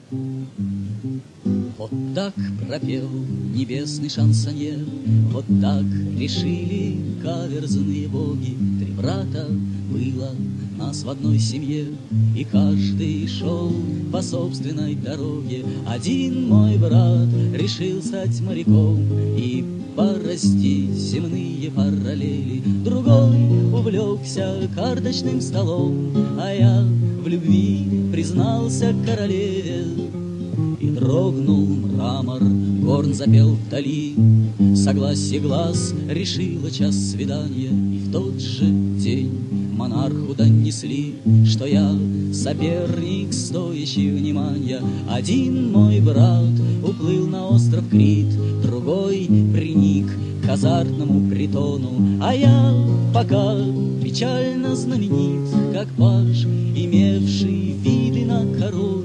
Вот так пропел небесный шансоньер, вот так решили каверзные боги. 3 брата было нас в одной семье, и каждый шел по собственной дороге. Один мой брат решил стать моряком и порастить земные параллели. Другой увлекся карточным столом, а я в любви признался королеве. И дрогнул мрамор, горн запел вдали, согласие глаз решило час свидания. И в тот же день монарху донесли, что я соперник, стоящий внимания. Один мой брат уплыл на остров Крит, другой приник к азартному притону, а я пока печально знаменит, как паж, имевший виды на корону.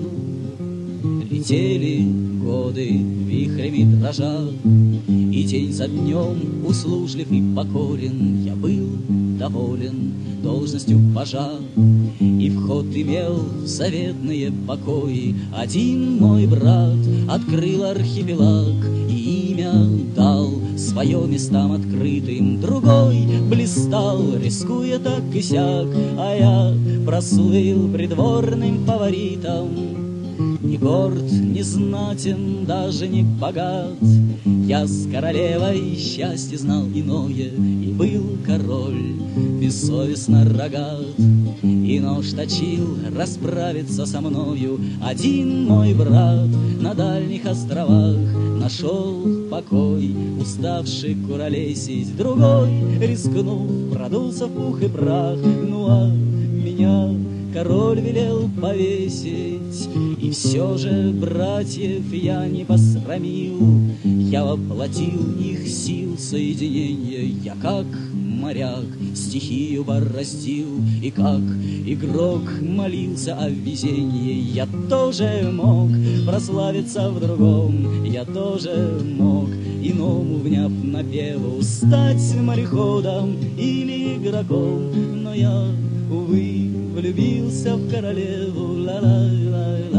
Летели годы вихрями дрожа, и день за днем услужлив и покорен. Я был доволен должностью пажа, и вход имел в заветные покои. Один мой брат открыл архипелаг и имя дал свое местам открытым. Другой блистал, рискуя так и сяк, а я прослыл придворным фаворитом. Не горд, не знатен, даже не богат, я с королевой счастье знал иное, и был король бессовестно рогат, и нож точил расправиться со мною. Один мой брат на дальних островах нашел покой, уставший куролесить. Другой, рискнув, продулся в пух и прах. Ну а меня король велел повесить, и все же братьев я не посрамил. Я воплотил их сил соединения, я как моряк стихию бороздил, и как игрок молился о везении. Я тоже мог прославиться в другом, я тоже мог, иному вняв напеву, стать мореходом или игроком. Но я, увы, влюбился в королеву. Ла-ла-ла-ла.